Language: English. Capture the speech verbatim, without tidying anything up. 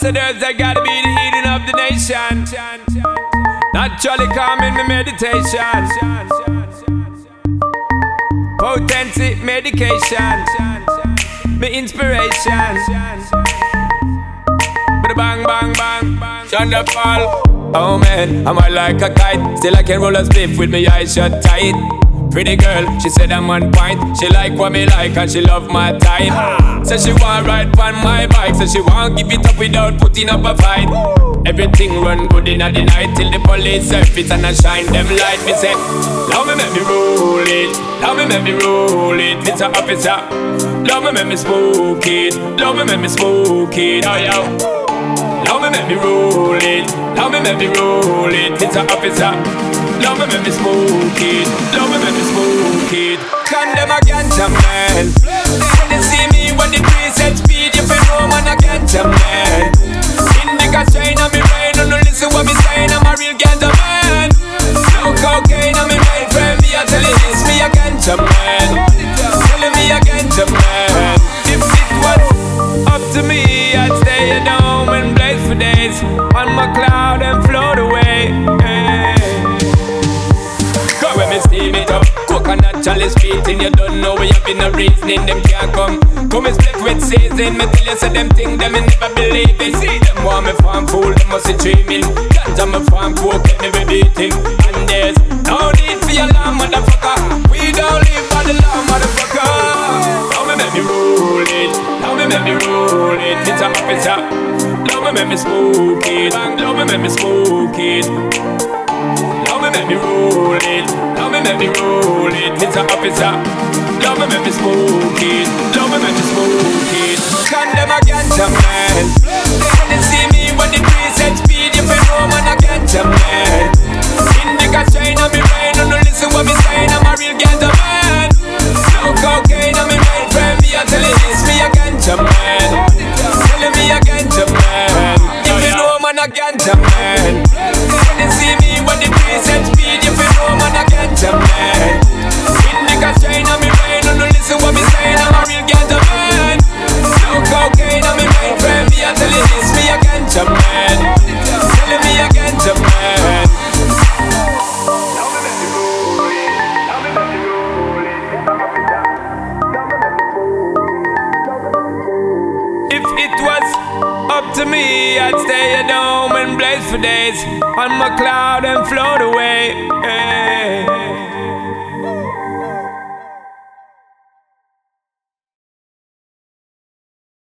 ambassadors, I gotta be the healing of the nation. Naturally calming my meditation. Potency medication. My inspiration. But bang bang bang bang. Shonda Paul. Oh man, I'm high like a kite. Still I can roll a spliff with my eyes shut tight. Pretty girl, she said I'm on point. She like what me like and she love my type. Said she want ride on my bike. Said she want give it up without putting up a fight. Everything run good in the night till the police surface and I shine them light. Me say, love me make me roll it. Love me make me roll it, Mister Officer. Love me make me smoke it. Love me make me smoke it, oh yeah. Love me make me roll it. Love me make me roll it, Mister Officer. Love me make me smoke it. Love me make me smoke it. Condemn a ganja man. When they see me when the tree set speed, you feel no man a ganja man. Indica shine on me brain, don't listen what me saying. I'm a real ganja man. No cocaine on me brain, friend. Me I tell you this, me a ganja man. Telling me a ganja man. If it was up to me, I'd stay at home and blaze for days on my cloud and float away. Hey. Go when me steam it up, coconut chalice beating. You don't know we have been a reasoning, them can't come. Come and split with season, me tell you say them thing them me never believe it. See them want me farm fool, them must be dreaming. Ganja me farm coke, get me be beating. And there's no need for your law, motherfucker. We don't live by the law, motherfucker. Now me make me roll it, now me make me roll it, Mister Officer. Now me make me smoke it, now me make me smoke it. Now me make me roll it, now me make me roll it, Mister Officer. Now me make me smoke it, now me make me smoke it. Condemn a ganja man. When they see me when the tree set speed, you feel no man a ganja man. Indica shine on me brain, don't listen what me saying. I'm a real ganja man. No cocaine on me brain, friend. Me I tell you this, me a ganja man. Telling me a ganja man. If you know man a ganja man. When they see me when the tree set speed, you feel no man a ganja man. Indica shine on me brain, don't listen what me saying. I'm a real ganja man. No cocaine on me brain, friend. Me I tell you this, me a ganja man. Telling me a ganja man. If it was up to me, I'd stay at home and blaze for days on my cloud and float away. Hey.